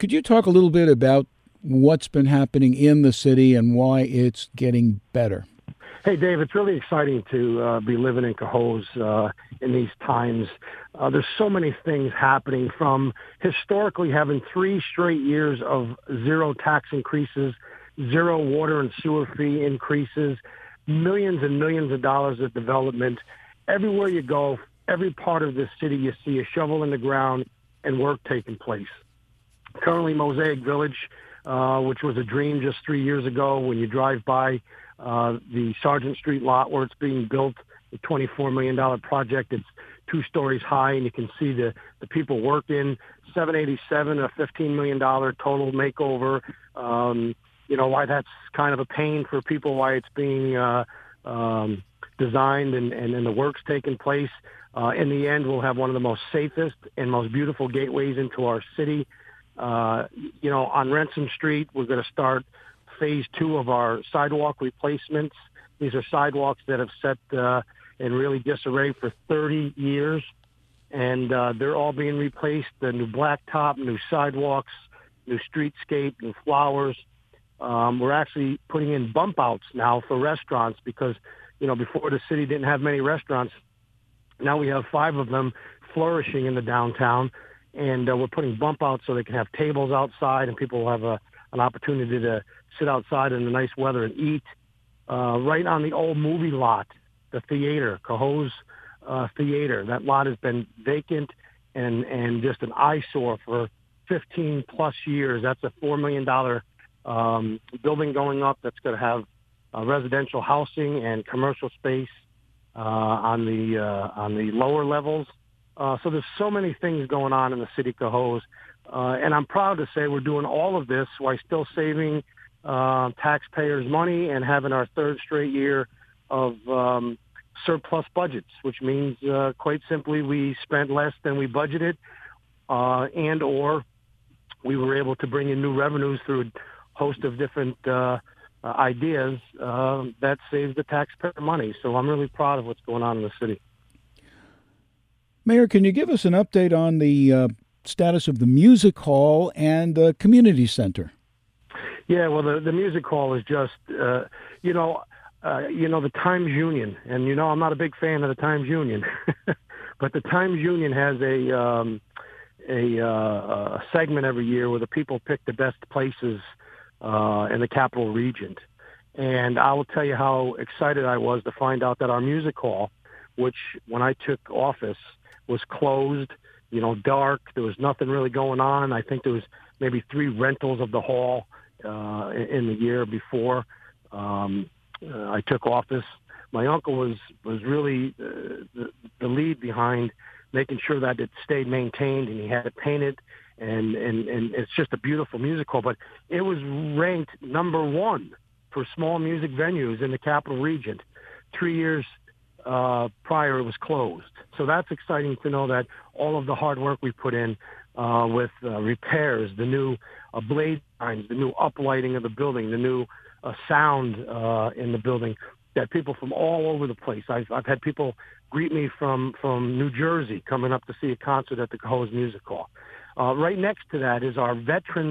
Could you talk a little bit about what's been happening in the city and why it's getting better? Hey, Dave, it's really exciting to be living in Cohoes in these times. There's so many things happening, from historically having 3 straight years of 0 tax increases, 0 water and sewer fee increases, millions and millions of dollars of development. Everywhere you go, every part of this city, you see a shovel in the ground and work taking place. Currently, Mosaic Village, which was a dream just 3 years ago, when you drive by the Sargent Street lot where it's being built, a $24 million project. It's 2 stories high, and you can see the people working. 787, a $15 million total makeover. Why that's kind of a pain for people, why it's being designed and the work's taking place. In the end, we'll have one of the most safest and most beautiful gateways into our city. On Ransom Street, we're going to start phase 2 of our sidewalk replacements. These are sidewalks that have set in really disarray for 30 years, and they're all being replaced. The new blacktop, new sidewalks, new streetscape, new flowers. We're actually putting in bump outs now for restaurants because, before the city didn't have many restaurants. Now we have 5 of them flourishing in the downtown, and we're putting bump outs so they can have tables outside and people will have an opportunity to sit outside in the nice weather and eat. Right on the old movie lot, the theater, Cohoes Theater. That lot has been vacant and just an eyesore for 15 plus years. That's a $4 million building going up that's going to have residential housing and commercial space on the lower levels. So there's so many things going on in the city of Cohoes. And I'm proud to say we're doing all of this while still saving taxpayers' money and having our 3rd straight year of surplus budgets, which means, quite simply, we spent less than we budgeted and or we were able to bring in new revenues through a host of different ideas that saves the taxpayer money. So I'm really proud of what's going on in the city. Mayor, can you give us an update on the status of the music hall and the community center? Yeah, well, the music hall is just, the Times Union, and I'm not a big fan of the Times Union, but the Times Union has a segment every year where the people pick the best places in the Capital Region. And I will tell you how excited I was to find out that our music hall, which when I took office was closed, dark, there was nothing really going on. I think there was maybe 3 rentals of the hall in the year before I took office. My uncle was really the lead behind making sure that it stayed maintained, and he had it painted, and it's just a beautiful music hall. But it was ranked number 1 for small music venues in the Capital Region. 3 years prior, it was closed. So that's exciting to know that all of the hard work we put in with repairs, the new blade signs, the new uplighting of the building, the new sound in the building, that people from all over the place. I've had people greet me from New Jersey coming up to see a concert at the Cohoes Music Hall. Right next to that is our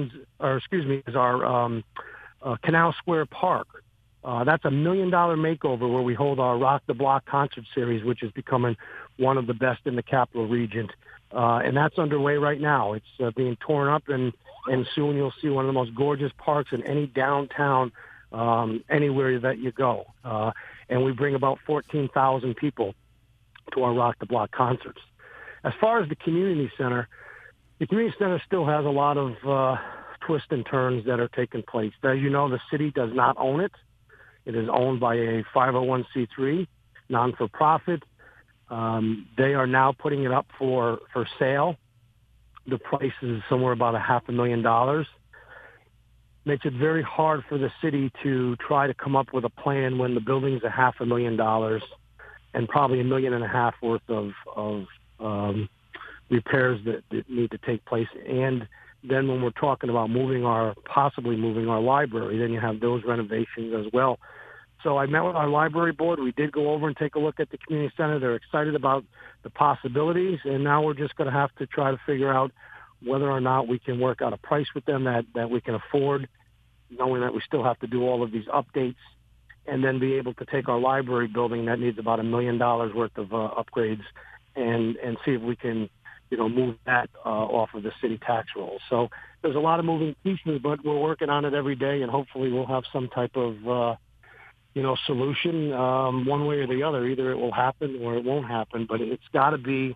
Canal Square Park. That's $1 million makeover where we hold our Rock the Block concert series, which is becoming one of the best in the Capital Region. And that's underway right now. It's being torn up, and soon you'll see one of the most gorgeous parks in any downtown, anywhere that you go. And we bring about 14,000 people to our Rock the Block concerts. As far as the community center still has a lot of twists and turns that are taking place. As you know, the city does not own it. It is owned by a 501c3, non-for-profit. They are now putting it up for sale. The price is somewhere about $500,000. Makes it very hard for the city to try to come up with a plan when the building's $500,000 and probably $1.5 million worth of repairs that need to take place. And then when we're talking about possibly moving our library, then you have those renovations as well. So I met with our library board. We did go over and take a look at the community center. They're excited about the possibilities, and now we're just going to have to try to figure out whether or not we can work out a price with them that we can afford, knowing that we still have to do all of these updates, and then be able to take our library building that needs about $1 million worth of upgrades and see if we can, move that off of the city tax roll. So there's a lot of moving pieces, but we're working on it every day, and hopefully we'll have some type of, solution one way or the other. Either it will happen or it won't happen, but it's got to be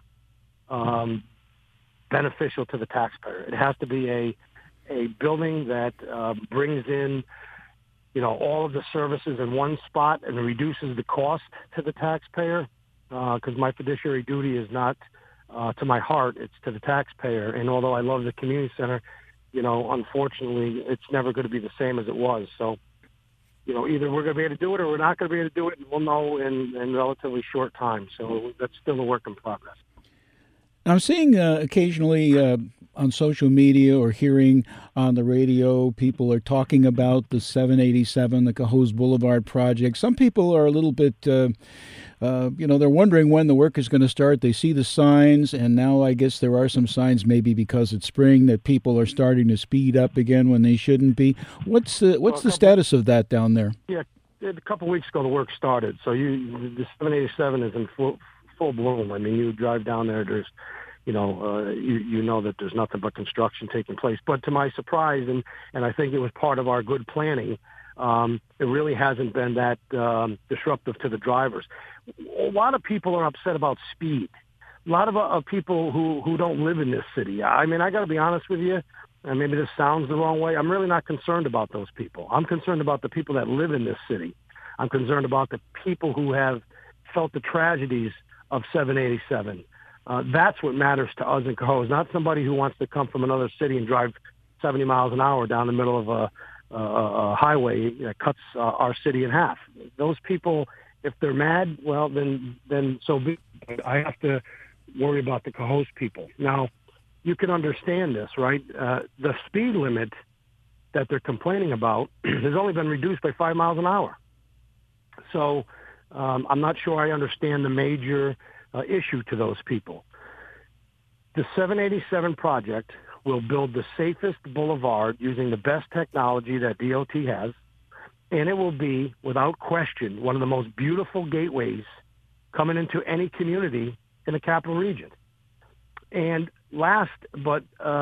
beneficial to the taxpayer. It has to be a building that brings in, all of the services in one spot and reduces the cost to the taxpayer, because my fiduciary duty is not to my heart, it's to the taxpayer. And although I love the community center, unfortunately, it's never going to be the same as it was. So, either we're going to be able to do it or we're not going to be able to do it, and we'll know in relatively short time. So that's still a work in progress. I'm seeing occasionally on social media or hearing on the radio, people are talking about the 787, the Cohoes Boulevard project. Some people are a little bit, they're wondering when the work is going to start. They see the signs, and now I guess there are some signs, maybe because it's spring, that people are starting to speed up again when they shouldn't be. What's the status of that down there? Yeah, a couple of weeks ago the work started. So the 787 is in full bloom. I mean, you drive down there, there's, you know that there's nothing but construction taking place. But to my surprise, and I think it was part of our good planning, it really hasn't been that disruptive to the drivers. A lot of people are upset about speed. A lot of people who don't live in this city. I mean, I got to be honest with you, and maybe this sounds the wrong way. I'm really not concerned about those people. I'm concerned about the people that live in this city. I'm concerned about the people who have felt the tragedies of 787. That's what matters to us in Cohoes, not somebody who wants to come from another city and drive 70 miles an hour down the middle of a highway that cuts our city in half. Those people, if they're mad, well, then so be it. I have to worry about the Cohoes people. Now, you can understand this, right? The speed limit that they're complaining about has only been reduced by 5 miles an hour. So I'm not sure I understand the major issue to those people. The 787 project will build the safest boulevard using the best technology that DOT has, and it will be, without question, one of the most beautiful gateways coming into any community in the capital region. And last but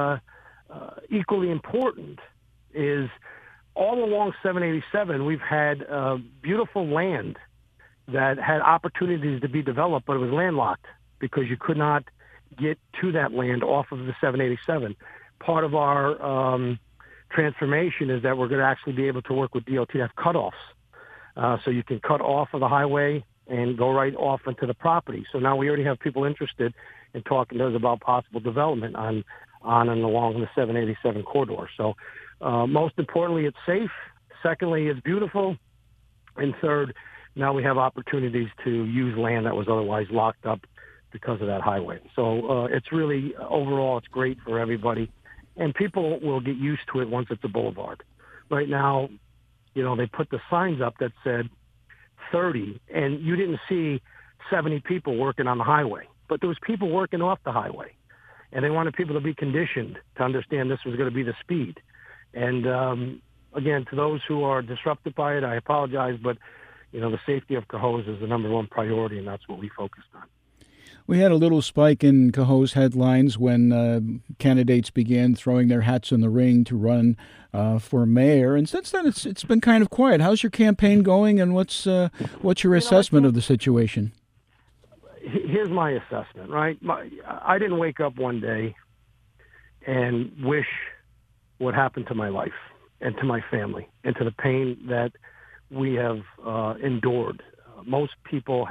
equally important is all along 787, we've had beautiful land that had opportunities to be developed, but it was landlocked because you could not get to that land off of the 787. Part of our transformation is that we're going to actually be able to work with DOT to have cutoffs. So you can cut off of the highway and go right off into the property. So now we already have people interested in talking to us about possible development on and along the 787 corridor. So most importantly, it's safe. Secondly, it's beautiful. And third, now we have opportunities to use land that was otherwise locked up because of that highway. So it's really, overall, it's great for everybody. And people will get used to it once it's a boulevard. Right now, they put the signs up that said 30, and you didn't see 70 people working on the highway. But there was people working off the highway. And they wanted people to be conditioned to understand this was going to be the speed. And, again, to those who are disrupted by it, I apologize, but the safety of Cohoes is the number one priority, and that's what we focused on. We had a little spike in Cohoes headlines when candidates began throwing their hats in the ring to run for mayor, and since then it's been kind of quiet. How's your campaign going, and what's your assessment of the situation? Here's my assessment, right? I didn't wake up one day and wish what happened to my life and to my family and to the pain that we have endured. Most people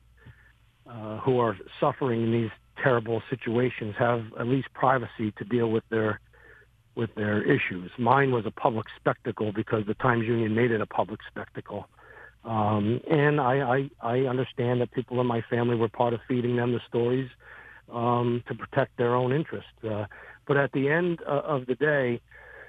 who are suffering in these terrible situations have at least privacy to deal with their issues. Mine was a public spectacle because the Times Union made it a public spectacle. And I understand that people in my family were part of feeding them the stories to protect their own interests. But at the end of the day,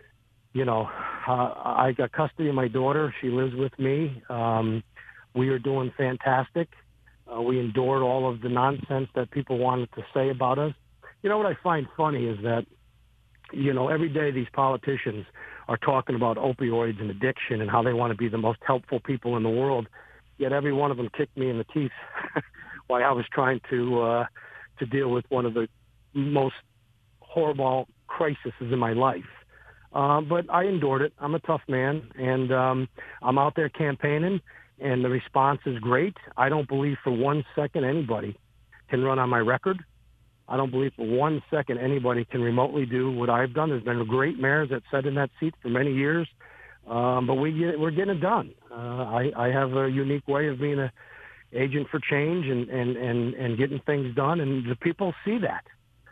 I got custody of my daughter. She lives with me. We are doing fantastic. We endured all of the nonsense that people wanted to say about us. What I find funny is that Every day these politicians are talking about opioids and addiction and how they want to be the most helpful people in the world. Yet every one of them kicked me in the teeth while I was trying to deal with one of the most horrible crises in my life. But I endured it. I'm a tough man, and I'm out there campaigning, and the response is great. I don't believe for 1 second anybody can run on my record. I don't believe for 1 second anybody can remotely do what I've done. There's been great mayors that sat in that seat for many years, but we're getting it done. I have a unique way of being an agent for change and getting things done, and the people see that.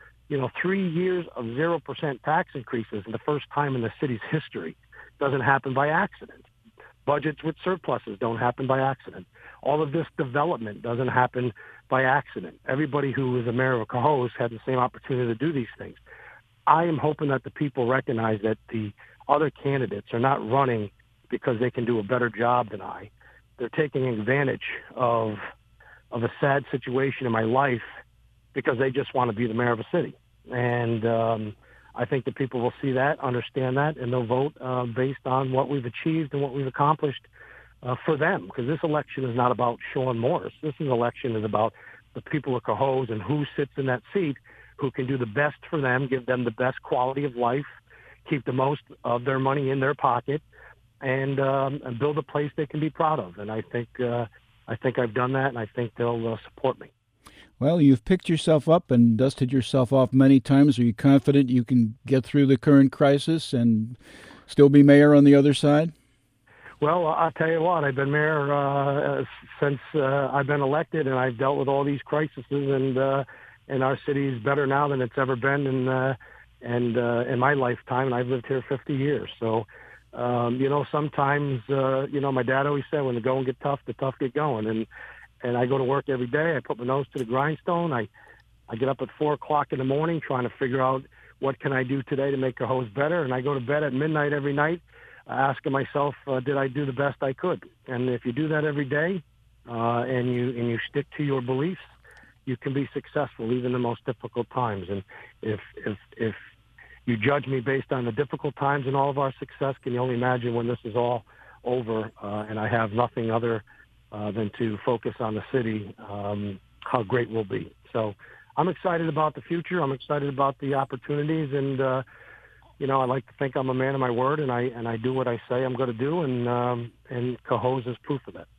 3 years of 0% tax increases in the first time in the city's history doesn't happen by accident. Budgets with surpluses don't happen by accident. All of this development doesn't happen by accident. Everybody who is a mayor of Cohoes had the same opportunity to do these things. I am hoping that the people recognize that the other candidates are not running because they can do a better job than I. They're taking advantage of a sad situation in my life because they just want to be the mayor of a city. And I think the people will see that, understand that, and they'll vote based on what we've achieved and what we've accomplished for them. Because this election is not about Sean Morris. This election is about the people of Cohoes and who sits in that seat, who can do the best for them, give them the best quality of life, keep the most of their money in their pocket, and build a place they can be proud of. And I think I've done that, and I think they'll support me. Well, you've picked yourself up and dusted yourself off many times. Are you confident you can get through the current crisis and still be mayor on the other side? Well, I'll tell you what, I've been mayor since I've been elected, and I've dealt with all these crises, and our city is better now than it's ever been in my lifetime, and I've lived here 50 years. So, sometimes, my dad always said, when the going get tough, the tough get going. And I go to work every day. I put my nose to the grindstone. I get up at 4 o'clock in the morning trying to figure out what can I do today to make Cohoes better. And I go to bed at midnight every night asking myself, did I do the best I could? And if you do that every day and you stick to your beliefs, you can be successful even in the most difficult times. And if you judge me based on the difficult times and all of our success, can you only imagine when this is all over and I have nothing other than to focus on the city, how great we'll be. So I'm excited about the future. I'm excited about the opportunities, and I like to think I'm a man of my word, and I do what I say I'm going to do, and Cohoes is proof of that.